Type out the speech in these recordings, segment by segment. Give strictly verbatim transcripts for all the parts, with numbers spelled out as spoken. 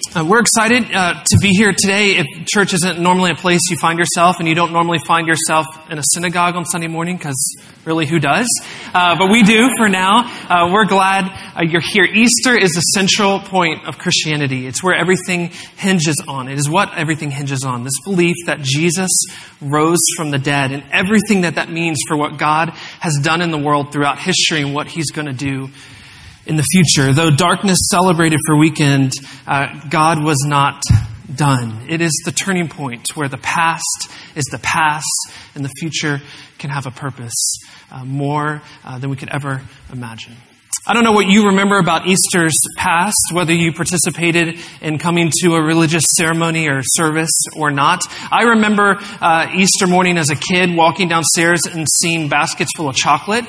Uh, we're excited uh, to be here today. If church isn't normally a place you find yourself, and you don't normally find yourself in a synagogue on Sunday morning, because really, who does? Uh, but we do for now. Uh, we're glad uh, you're here. Easter is the central point of Christianity. It's where everything hinges on. It is what everything hinges on. This belief that Jesus rose from the dead and everything that that means for what God has done in the world throughout history and what He's going to do in the future. Though darkness celebrated for weekend, uh, God was not done. It is the turning point where the past is the past and the future can have a purpose uh, more uh, than we could ever imagine. I don't know what you remember about Easter's past, whether you participated in coming to a religious ceremony or service or not. I remember uh, Easter morning as a kid walking downstairs and seeing baskets full of chocolate.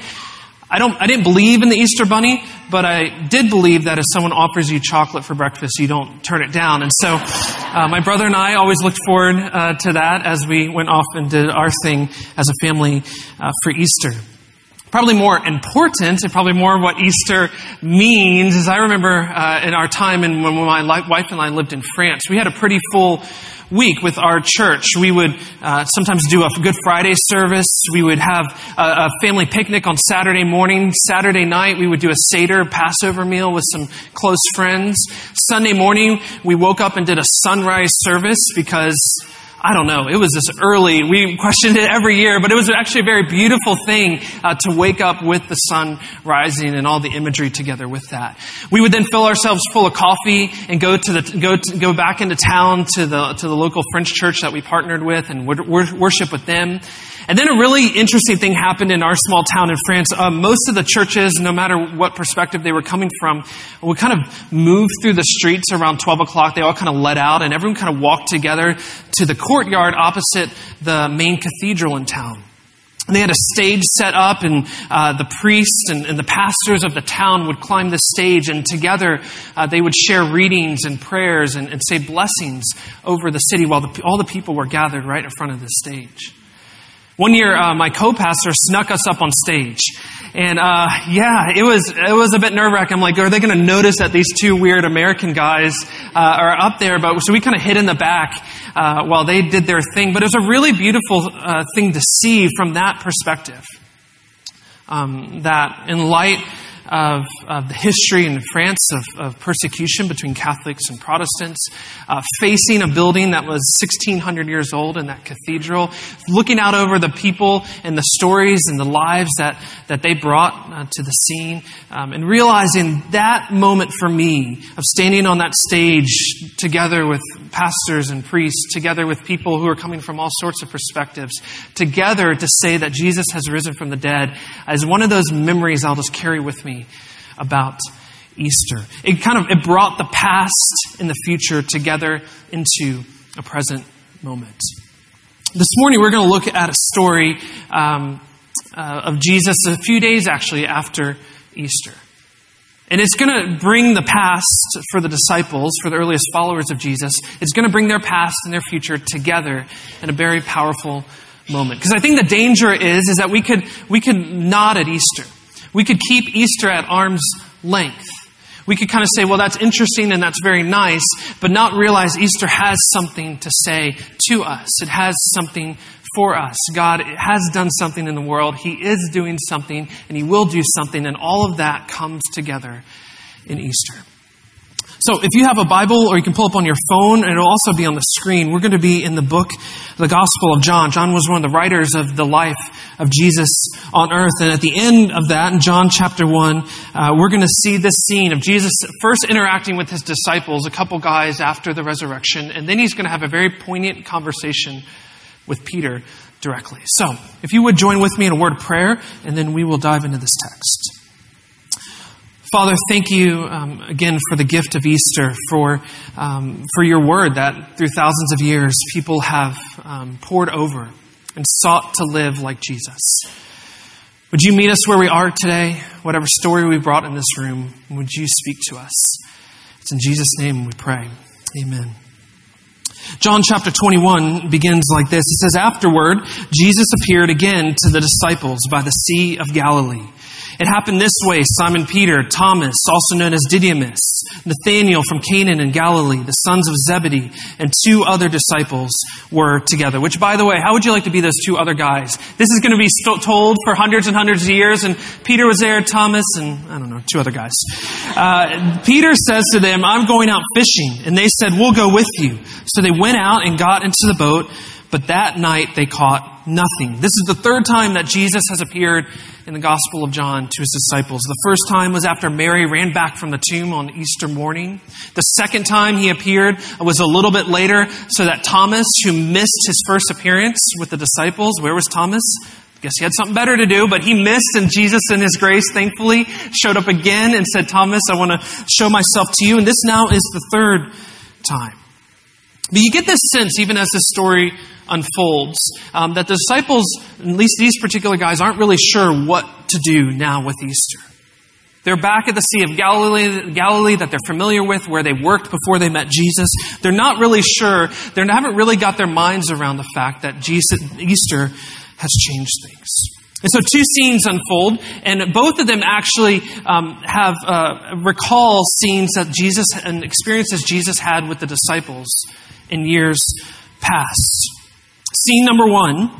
I don't. I didn't believe in the Easter Bunny, but I did believe that if someone offers you chocolate for breakfast, you don't turn it down. And so uh, my brother and I always looked forward uh, to that as we went off and did our thing as a family uh, for Easter. Probably more important, and probably more what Easter means, is I remember uh, in our time and when my wife and I lived in France, we had a pretty full week with our church. We would uh, sometimes do a Good Friday service. We would have a, a family picnic on Saturday morning. Saturday night, we would do a Seder Passover meal with some close friends. Sunday morning, we woke up and did a sunrise service because, I don't know, it was this early. We questioned it every year, but it was actually a very beautiful thing uh, to wake up with the sun rising and all the imagery together with that. We would then fill ourselves full of coffee and go to the go to, go back into town to the to the local French church that we partnered with and would worship with them. And then a really interesting thing happened in our small town in France. Uh, most of the churches, no matter what perspective they were coming from, would kind of move through the streets around twelve o'clock. They all kind of let out, and everyone kind of walked together to the courtyard opposite the main cathedral in town. And they had a stage set up, and uh, the priests and, and the pastors of the town would climb the stage, and together uh, they would share readings and prayers and, and say blessings over the city while the, all the people were gathered right in front of the stage. One year, uh, my co-pastor snuck us up on stage. And, uh, yeah, it was, it was a bit nerve-wracking. I'm like, are they going to notice that these two weird American guys, uh, are up there? But so we kind of hid in the back, uh, while they did their thing. But it was a really beautiful, uh, thing to see from that perspective. Um, that in light Of, of the history in France of, of persecution between Catholics and Protestants, uh, facing a building that was sixteen hundred years old in that cathedral, looking out over the people and the stories and the lives that, that they brought uh, to the scene, um, and realizing that moment for me of standing on that stage together with pastors and priests, together with people who are coming from all sorts of perspectives, together to say that Jesus has risen from the dead, is one of those memories I'll just carry with me about Easter. It kind of it brought the past and the future together into a present moment. This morning we're going to look at a story um, uh, of Jesus a few days actually after Easter. And it's going to bring the past for the disciples, for the earliest followers of Jesus. It's going to bring their past and their future together in a very powerful moment. Because I think the danger is, is that we could we could nod at Easter. We could keep Easter at arm's length. We could kind of say, well, that's interesting and that's very nice, but not realize Easter has something to say to us. It has something for us. God has done something in the world. He is doing something, and He will do something, and all of that comes together in Easter. So if you have a Bible, or you can pull up on your phone, and it'll also be on the screen, we're going to be in the book, the Gospel of John. John was one of the writers of the life of Jesus on earth. And at the end of that, in John chapter one, uh, we're going to see this scene of Jesus first interacting with His disciples, a couple guys after the resurrection. And then He's going to have a very poignant conversation with Peter directly. So if you would join with me in a word of prayer, and then we will dive into this text. Father, thank you um, again for the gift of Easter, for um, for your word that through thousands of years people have um, poured over and sought to live like Jesus. Would you meet us where we are today? Whatever story we brought in this room, would you speak to us? It's in Jesus' name we pray. Amen. John chapter twenty-one begins like this. It says, afterward, Jesus appeared again to the disciples by the Sea of Galilee. It happened this way. Simon Peter, Thomas, also known as Didymus, Nathanael from Canaan in Galilee, the sons of Zebedee, and two other disciples were together. Which, by the way, how would you like to be those two other guys? This is going to be st- told for hundreds and hundreds of years, and Peter was there, Thomas, and I don't know, two other guys. Uh, Peter says to them, I'm going out fishing. And they said, we'll go with you. So they went out and got into the boat, but that night they caught nothing. This is the third time that Jesus has appeared in the Gospel of John to his disciples. The first time was after Mary ran back from the tomb on Easter morning. The second time he appeared was a little bit later, so that Thomas, who missed his first appearance with the disciples, where was Thomas? I guess he had something better to do, but he missed, and Jesus in his grace, thankfully, showed up again and said, Thomas, I want to show myself to you. And this now is the third time. But you get this sense, even as this story unfolds, um, that the disciples, at least these particular guys, aren't really sure what to do now with Easter. They're back at the Sea of Galilee, Galilee that they're familiar with, where they worked before they met Jesus. They're not really sure. They haven't really got their minds around the fact that Jesus, Easter has changed things. And so two scenes unfold, and both of them actually um, have uh, recall scenes that Jesus and experiences Jesus had with the disciples in years past. Scene number one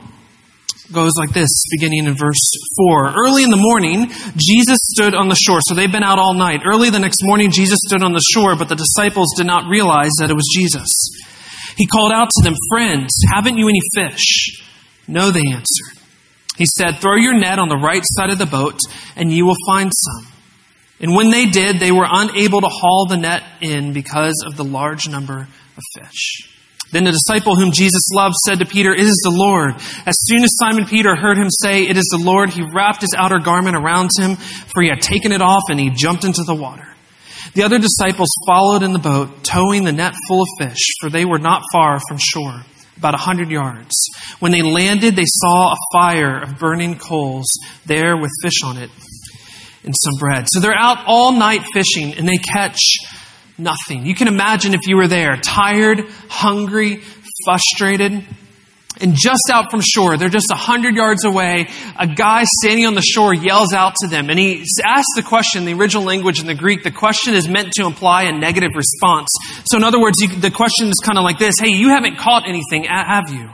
goes like this, beginning in verse four. Early in the morning, Jesus stood on the shore. So they've been out all night. Early the next morning, Jesus stood on the shore, but the disciples did not realize that it was Jesus. He called out to them, friends, haven't you any fish? No, they answered. He said, throw your net on the right side of the boat, and you will find some. And when they did, they were unable to haul the net in because of the large number of fish. Then the disciple whom Jesus loved said to Peter, it is the Lord. As soon as Simon Peter heard him say, it is the Lord, he wrapped his outer garment around him, for he had taken it off, and he jumped into the water. The other disciples followed in the boat, towing the net full of fish, for they were not far from shore, about a hundred yards. When they landed, they saw a fire of burning coals there with fish on it and some bread. So they're out all night fishing, and they catch nothing. You can imagine if you were there, tired, hungry, frustrated, and just out from shore. They're just a hundred yards away. A guy standing on the shore yells out to them, and he asks the question. The original language in the Greek, the question is meant to imply a negative response. So in other words, you, the question is kind of like this: hey, you haven't caught anything, have you?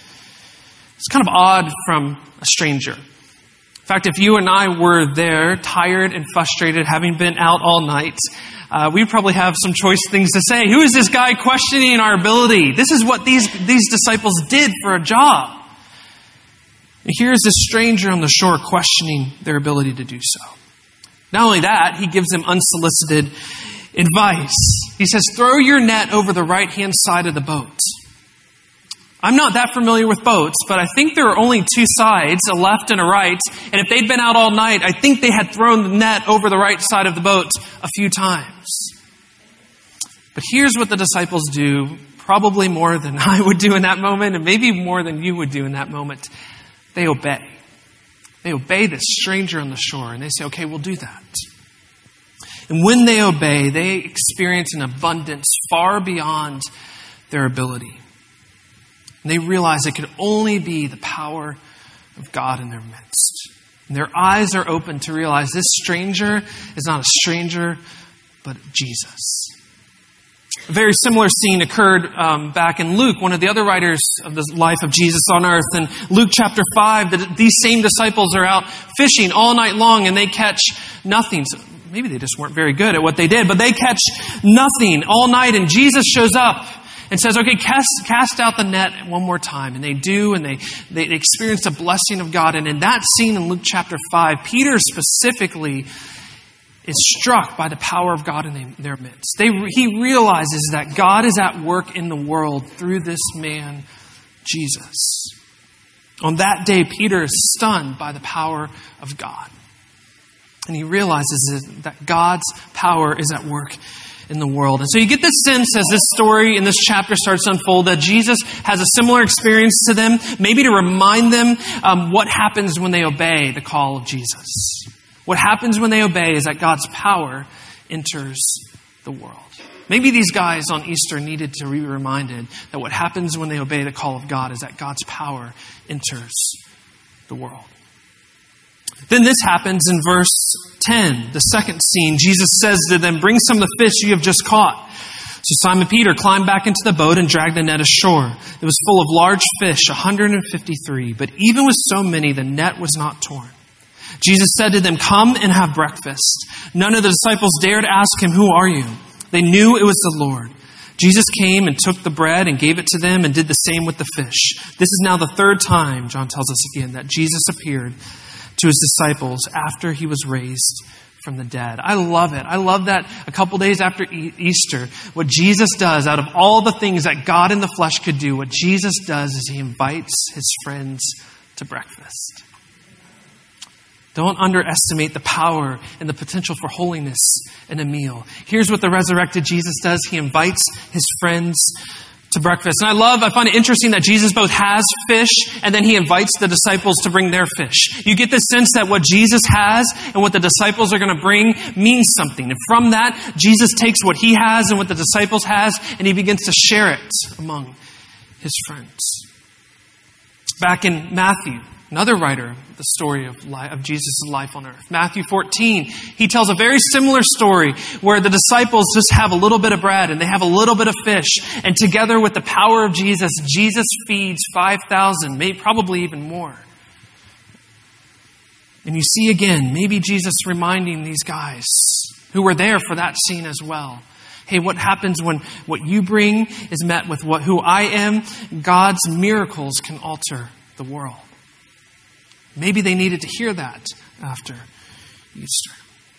It's kind of odd from a stranger. In fact, if you and I were there, tired and frustrated, having been out all night, Uh, we probably have some choice things to say. Who is this guy questioning our ability? This is what these, these disciples did for a job. And here's this stranger on the shore questioning their ability to do so. Not only that, he gives them unsolicited advice. He says, throw your net over the right-hand side of the boat. I'm not that familiar with boats, but I think there are only two sides, a left and a right. And if they'd been out all night, I think they had thrown the net over the right side of the boat a few times. But here's what the disciples do, probably more than I would do in that moment, and maybe more than you would do in that moment. They obey. They obey this stranger on the shore, and they say, okay, we'll do that. And when they obey, they experience an abundance far beyond their ability. And they realize it could only be the power of God in their midst. And their eyes are open to realize this stranger is not a stranger, but Jesus. A very similar scene occurred um, back in Luke, one of the other writers of the life of Jesus on earth. In Luke chapter five, the, these same disciples are out fishing all night long, and they catch nothing. So maybe they just weren't very good at what they did, but they catch nothing all night, and Jesus shows up and says, okay, cast, cast out the net one more time. And they do, and they, they experience the blessing of God. And in that scene in Luke chapter five, Peter specifically is struck by the power of God in their midst. They, he realizes that God is at work in the world through this man, Jesus. On that day, Peter is stunned by the power of God. And he realizes that God's power is at work in the world. And so you get this sense as this story in this chapter starts to unfold that Jesus has a similar experience to them, maybe to remind them um, what happens when they obey the call of Jesus. What happens when they obey is that God's power enters the world. Maybe these guys on Easter needed to be reminded that what happens when they obey the call of God is that God's power enters the world. Then this happens in verse ten, the second scene. Jesus says to them, "Bring some of the fish you have just caught." So Simon Peter climbed back into the boat and dragged the net ashore. It was full of large fish, one hundred fifty-three. But even with so many, the net was not torn. Jesus said to them, "Come and have breakfast." None of the disciples dared ask him, "Who are you?" They knew it was the Lord. Jesus came and took the bread and gave it to them and did the same with the fish. This is now the third time, John tells us again, that Jesus appeared to his disciples after he was raised from the dead. I love it. I love that a couple days after Easter, what Jesus does out of all the things that God in the flesh could do, what Jesus does is he invites his friends to breakfast. Don't underestimate the power and the potential for holiness in a meal. Here's what the resurrected Jesus does. He invites his friends to breakfast. And I love, I find it interesting that Jesus both has fish and then he invites the disciples to bring their fish. You get the sense that what Jesus has and what the disciples are going to bring means something. And from that, Jesus takes what he has and what the disciples has and he begins to share it among his friends. Back in Matthew, another writer, the story of, life, of Jesus' life on earth. Matthew fourteen, he tells a very similar story where the disciples just have a little bit of bread and they have a little bit of fish. And together with the power of Jesus, Jesus feeds five thousand, maybe probably even more. And you see again, maybe Jesus reminding these guys who were there for that scene as well. Hey, what happens when what you bring is met with what who I am? God's miracles can alter the world. Maybe they needed to hear that after Easter.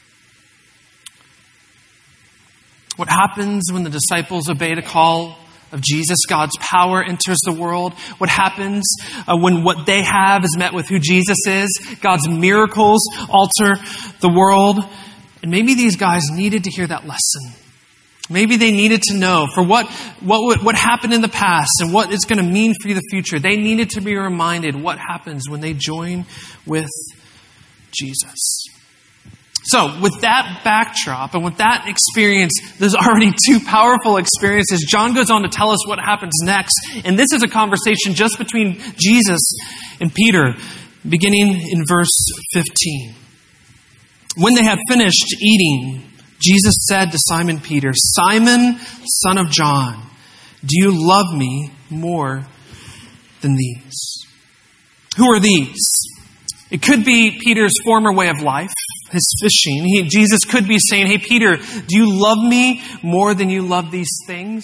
What happens when the disciples obey the call of Jesus? God's power enters the world. What happens uh, when what they have is met with who Jesus is? God's miracles alter the world. And maybe these guys needed to hear that lesson. Maybe they needed to know for what, what, what happened in the past and what it's going to mean for you in the future. They needed to be reminded what happens when they join with Jesus. So with that backdrop and with that experience, there's already two powerful experiences. John goes on to tell us what happens next. And this is a conversation just between Jesus and Peter, beginning in verse fifteen. When they had finished eating, Jesus said to Simon Peter, "Simon, son of John, do you love me more than these?" Who are these? It could be Peter's former way of life, his fishing. He, Jesus could be saying, "Hey, Peter, do you love me more than you love these things?"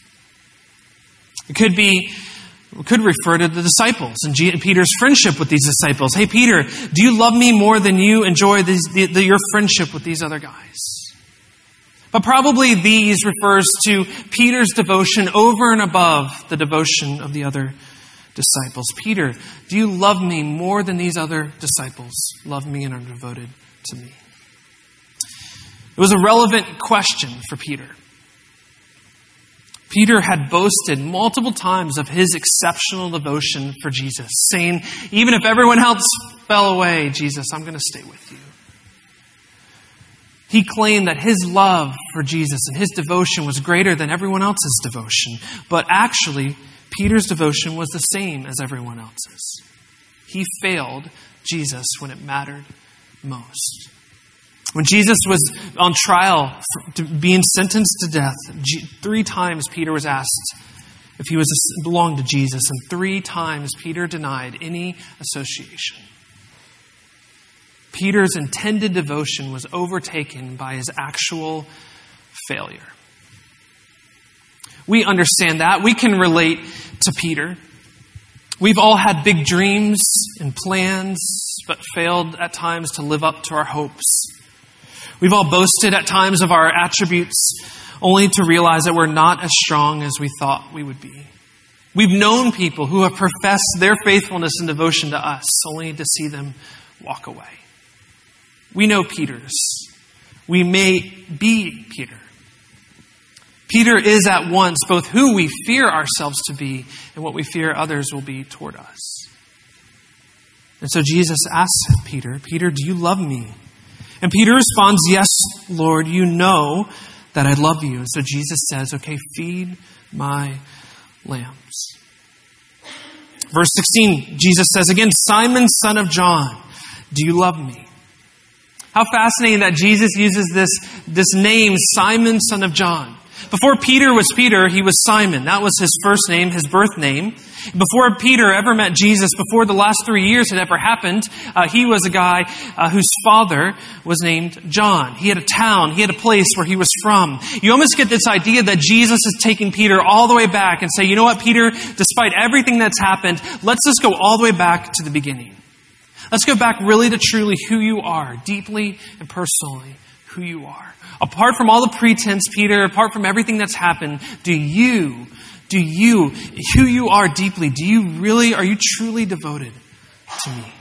It could be, it could refer to the disciples and Peter's friendship with these disciples. "Hey, Peter, do you love me more than you enjoy these, the, the, your friendship with these other guys?" But probably these refers to Peter's devotion over and above the devotion of the other disciples. "Peter, do you love me more than these other disciples love me and are devoted to me?" It was a relevant question for Peter. Peter had boasted multiple times of his exceptional devotion for Jesus, saying, "Even if everyone else fell away, Jesus, I'm going to stay with you." He claimed that his love for Jesus and his devotion was greater than everyone else's devotion. But actually, Peter's devotion was the same as everyone else's. He failed Jesus when it mattered most. When Jesus was on trial, for, being sentenced to death, three times Peter was asked if he was belonged to Jesus, and three times Peter denied any association. Peter's intended devotion was overtaken by his actual failure. We understand that. We can relate to Peter. We've all had big dreams and plans, but failed at times to live up to our hopes. We've all boasted at times of our attributes, only to realize that we're not as strong as we thought we would be. We've known people who have professed their faithfulness and devotion to us, only to see them walk away. We know Peter's. We may be Peter. Peter is at once both who we fear ourselves to be and what we fear others will be toward us. And so Jesus asks Peter, "Peter, do you love me?" And Peter responds, "Yes, Lord, you know that I love you." And so Jesus says, "Okay, feed my lambs." Verse sixteen, Jesus says again, "Simon, son of John, do you love me? How fascinating that Jesus uses this, this name, Simon, son of John. Before Peter was Peter, he was Simon. That was his first name, his birth name. Before Peter ever met Jesus, before the last three years had ever happened, uh, he was a guy uh, whose father was named John. He had a town, he had a place where he was from. You almost get this idea that Jesus is taking Peter all the way back and say, you know what, Peter, despite everything that's happened, let's just go all the way back to the beginning. Let's go back really to truly who you are, deeply and personally who you are. Apart from all the pretense, Peter, apart from everything that's happened, do you, do you, who you are deeply, do you really, are you truly devoted to me?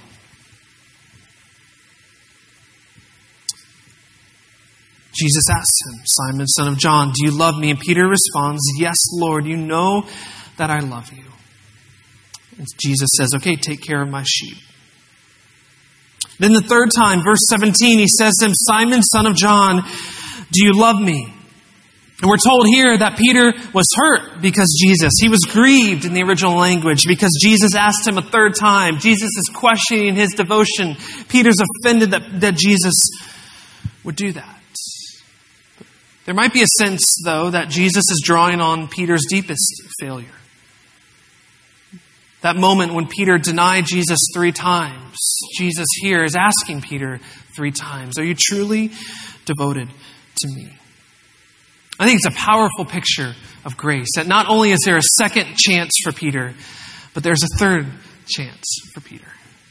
Jesus asks him, Simon, son of John, do you love me? And Peter responds, yes, Lord, you know that I love you. And Jesus says, okay, take care of my sheep. Then the third time, verse seventeen, he says to him, Simon, son of John, do you love me? And we're told here that Peter was hurt because Jesus, he was grieved in the original language because Jesus asked him a third time. Jesus is questioning his devotion. Peter's offended that, that Jesus would do that. There might be a sense, though, that Jesus is drawing on Peter's deepest failure. That moment when Peter denied Jesus three times, Jesus here is asking Peter three times, are you truly devoted to me? I think it's a powerful picture of grace, that not only is there a second chance for Peter, but there's a third chance for Peter.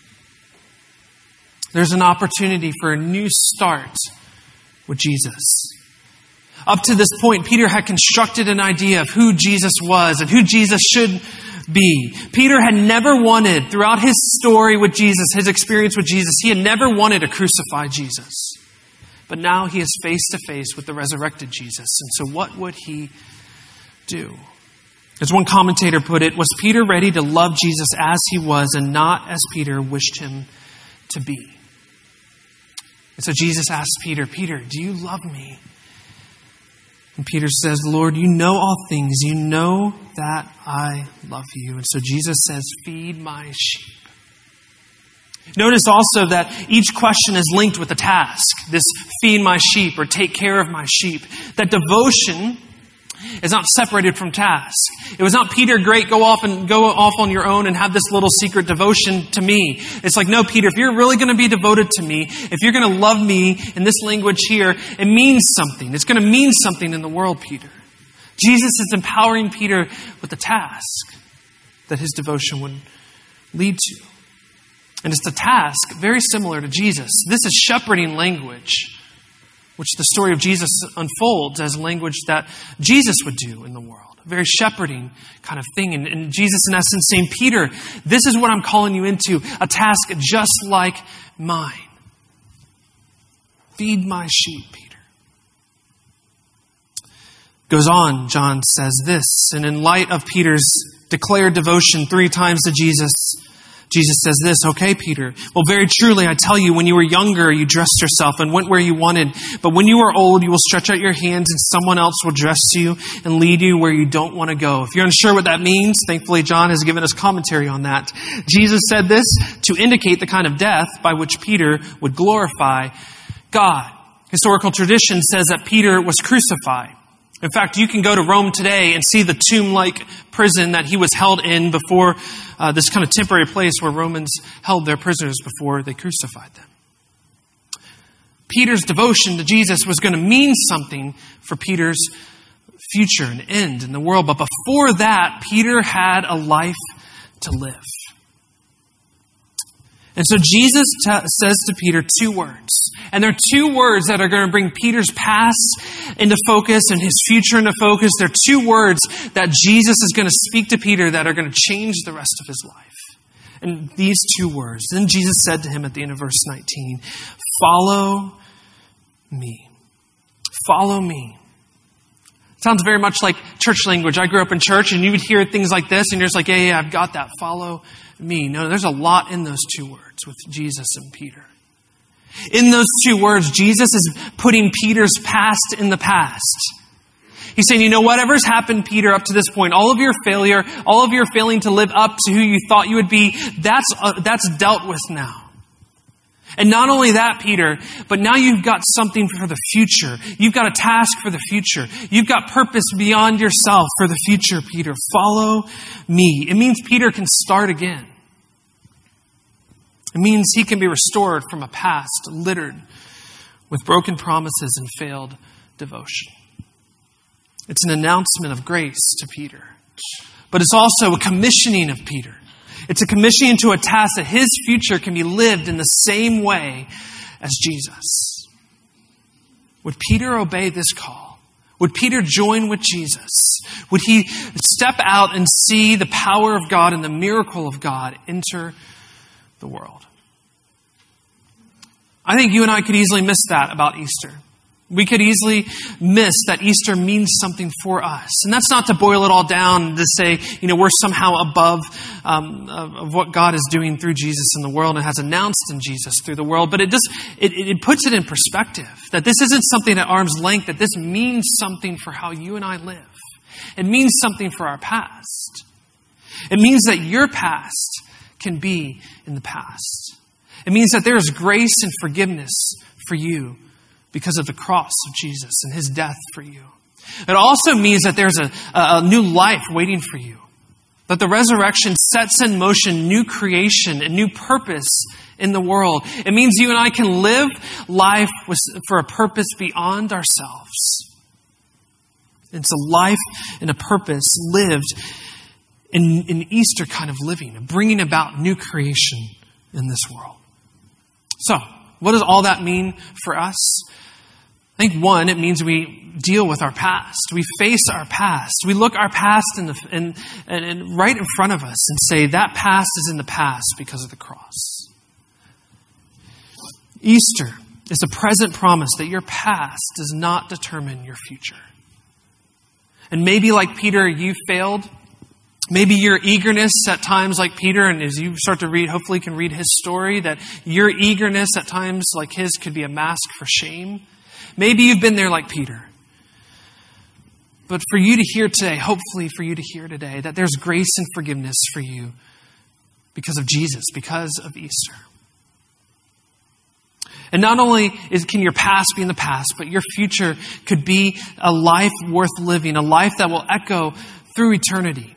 There's an opportunity for a new start with Jesus. Up to this point, Peter had constructed an idea of who Jesus was and who Jesus should be. Peter had never wanted, throughout his story with Jesus, his experience with Jesus, he had never wanted to crucify Jesus. But now he is face to face with the resurrected Jesus. And so what would he do? As one commentator put it, was Peter ready to love Jesus as he was and not as Peter wished him to be? And so Jesus asked Peter, Peter, do you love me? And Peter says, Lord, you know all things. You know that I love you. And so Jesus says, feed my sheep. Notice also that each question is linked with a task. This feed my sheep or take care of my sheep. That devotion is not separated from task. It was not, Peter, great, go off and go off on your own and have this little secret devotion to me. It's like, no, Peter, if you're really going to be devoted to me, if you're going to love me in this language here, it means something. It's going to mean something in the world, Peter. Jesus is empowering Peter with the task that his devotion would lead to. And it's a task very similar to Jesus. This is shepherding language, which the story of Jesus unfolds as language that Jesus would do in the world. A very shepherding kind of thing. And, and Jesus, in essence, saying, Peter, this is what I'm calling you into, a task just like mine. Feed my sheep, Peter. Goes on, John says this, and in light of Peter's declared devotion three times to Jesus, Jesus says this, okay, Peter, well, very truly, I tell you, when you were younger, you dressed yourself and went where you wanted. But when you are old, you will stretch out your hands and someone else will dress you and lead you where you don't want to go. If you're unsure what that means, thankfully, John has given us commentary on that. Jesus said this to indicate the kind of death by which Peter would glorify God. Historical tradition says that Peter was crucified. In fact, you can go to Rome today and see the tomb-like prison that he was held in before uh, this kind of temporary place where Romans held their prisoners before they crucified them. Peter's devotion to Jesus was going to mean something for Peter's future and end in the world. But before that, Peter had a life to live. And so Jesus t- says to Peter two words. And they're two words that are going to bring Peter's past into focus and his future into focus. They're two words that Jesus is going to speak to Peter that are going to change the rest of his life. And these two words. Then Jesus said to him at the end of verse nineteen, follow me. Follow me. It sounds very much like church language. I grew up in church and you would hear things like this and you're just like, yeah, yeah, I've got that. Follow me. No, there's a lot in those two words with Jesus and Peter. In those two words, Jesus is putting Peter's past in the past. He's saying, you know, whatever's happened, Peter, up to this point, all of your failure, all of your failing to live up to who you thought you would be, that's uh, that's dealt with now. And not only that, Peter, but now you've got something for the future. You've got a task for the future. You've got purpose beyond yourself for the future, Peter. Follow me. It means Peter can start again. It means he can be restored from a past littered with broken promises and failed devotion. It's an announcement of grace to Peter. But it's also a commissioning of Peter. It's a commissioning to a task that his future can be lived in the same way as Jesus. Would Peter obey this call? Would Peter join with Jesus? Would he step out and see the power of God and the miracle of God enter the world? I think you and I could easily miss that about Easter. We could easily miss that Easter means something for us. And that's not to boil it all down to say, you know, we're somehow above um, of what God is doing through Jesus in the world and has announced in Jesus through the world. But it just it, it puts it in perspective that this isn't something at arm's length, that this means something for how you and I live. It means something for our past. It means that your past can be in the past. It means that there is grace and forgiveness for you because of the cross of Jesus and his death for you. It also means that there's a, a new life waiting for you. That the resurrection sets in motion new creation and new purpose in the world. It means you and I can live life with, for a purpose beyond ourselves. It's a life and a purpose lived in, in Easter kind of living, bringing about new creation in this world. So, what does all that mean for us? I think, one, it means we deal with our past. We face our past. We look our past in the, in, in, in right in front of us and say, that past is in the past because of the cross. Easter is a present promise that your past does not determine your future. And maybe like Peter, you failed. Maybe your eagerness at times like Peter, and as you start to read, hopefully you can read his story, that your eagerness at times like his could be a mask for shame. Maybe you've been there like Peter. But for you to hear today, hopefully for you to hear today, that there's grace and forgiveness for you because of Jesus, because of Easter. And not only is, can your past be in the past, but your future could be a life worth living, a life that will echo through eternity.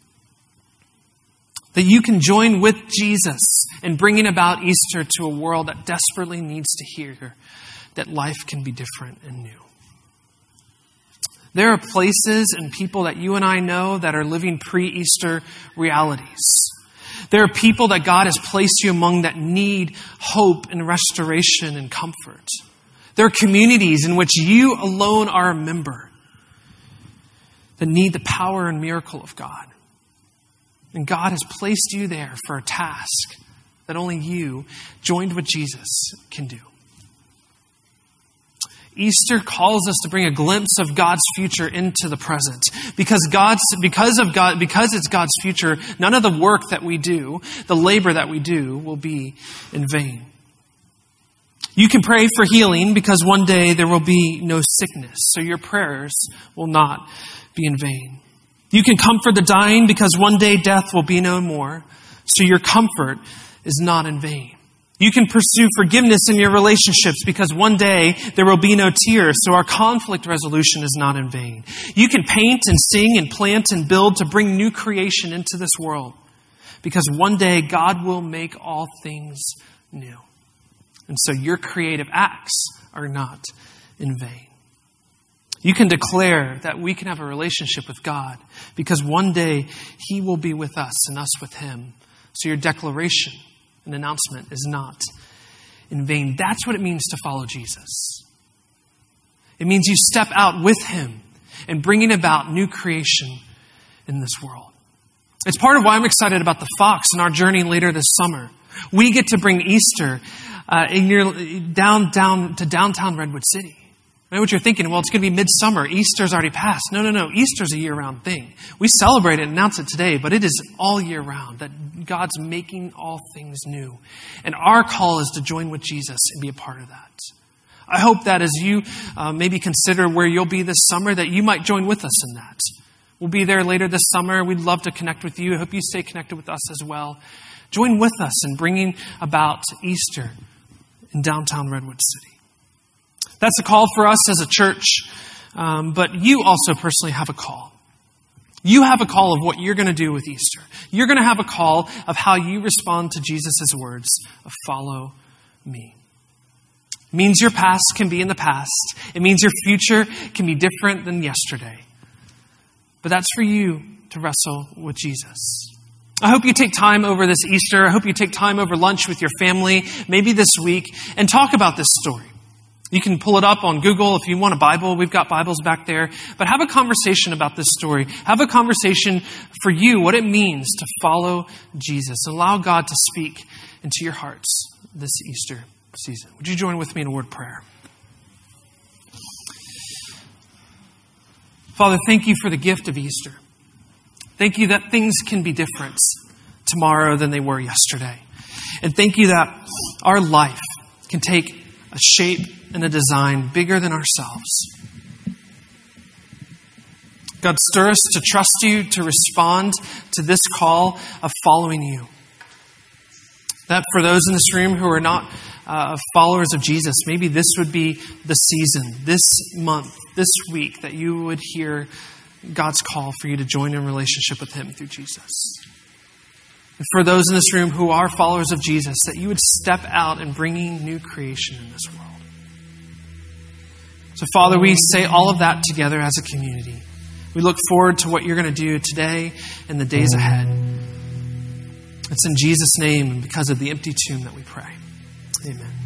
That you can join with Jesus in bringing about Easter to a world that desperately needs to hear that life can be different and new. There are places and people that you and I know that are living pre-Easter realities. There are people that God has placed you among that need hope and restoration and comfort. There are communities in which you alone are a member that need the power and miracle of God. And God has placed you there for a task that only you, joined with Jesus, can do. Easter calls us to bring a glimpse of God's future into the present. Because God's, because of God, because it's God's future, none of the work that we do, the labor that we do, will be in vain. You can pray for healing because one day there will be no sickness, so your prayers will not be in vain. You can comfort the dying because one day death will be no more, so your comfort is not in vain. You can pursue forgiveness in your relationships because one day there will be no tears, so our conflict resolution is not in vain. You can paint and sing and plant and build to bring new creation into this world because one day God will make all things new. And so your creative acts are not in vain. You can declare that we can have a relationship with God because one day He will be with us and us with Him. So your declaration and announcement is not in vain. That's what it means to follow Jesus. It means you step out with Him and bringing about new creation in this world. It's part of why I'm excited about the Fox and our journey later this summer. We get to bring Easter uh, in your, down, down to downtown Redwood City. I know what you're thinking. Well, it's going to be midsummer. Easter's already passed. No, no, no. Easter's a year-round thing. We celebrate it and announce it today, but it is all year round that God's making all things new. And our call is to join with Jesus and be a part of that. I hope that as you uh, maybe consider where you'll be this summer, that you might join with us in that. We'll be there later this summer. We'd love to connect with you. I hope you stay connected with us as well. Join with us in bringing about Easter in downtown Redwood City. That's a call for us as a church, um, but you also personally have a call. You have a call of what you're going to do with Easter. You're going to have a call of how you respond to Jesus' words of follow me. It means your past can be in the past. It means your future can be different than yesterday. But that's for you to wrestle with Jesus. I hope you take time over this Easter. I hope you take time over lunch with your family, maybe this week, and talk about this story. You can pull it up on Google if you want a Bible. We've got Bibles back there. But have a conversation about this story. Have a conversation for you, what it means to follow Jesus. Allow God to speak into your hearts this Easter season. Would you join with me in a word of prayer? Father, thank you for the gift of Easter. Thank you that things can be different tomorrow than they were yesterday. And thank you that our life can take a shape and a design bigger than ourselves. God, stir us to trust you, to respond to this call of following you. That for those in this room who are not uh, followers of Jesus, maybe this would be the season, this month, this week, that you would hear God's call for you to join in relationship with Him through Jesus. And for those in this room who are followers of Jesus, that you would step out in bringing new creation in this world. So, Father, we say all of that together as a community. We look forward to what you're going to do today and the days ahead. It's in Jesus' name and because of the empty tomb that we pray. Amen.